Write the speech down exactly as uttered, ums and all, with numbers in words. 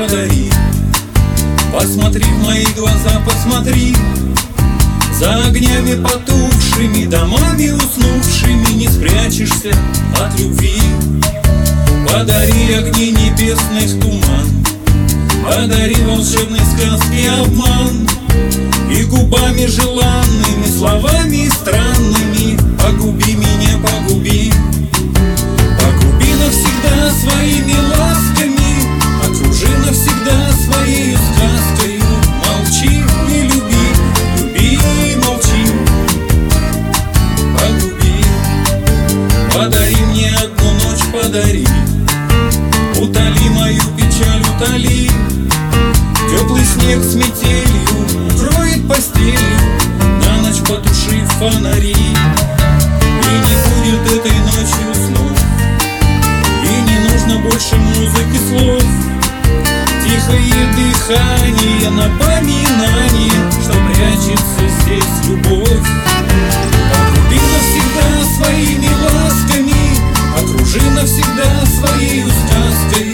подари. Посмотри в мои глаза, посмотри. За огнями потухшими, домами уснувшими не спрячешься от любви. Подари огни небесных туман, подари волшебной сказки обман, и губами желанными, словами странными погуби меня, погуби. Погуби навсегда своими ласками, окружи навсегда своей сказкою. Молчи и люби, люби и молчи. Погуби, подари мне одну ночь, подари. Утоли мою печаль, утоли. Теплый снег с метелью укроет постелью, на ночь потушив фонари. И не будет этой ночью снов, и не нужно больше музыки, слов. Тихое дыхание, напоминание, что прячется здесь любовь. Погуби навсегда своими ласками, окружи навсегда своей сказкой.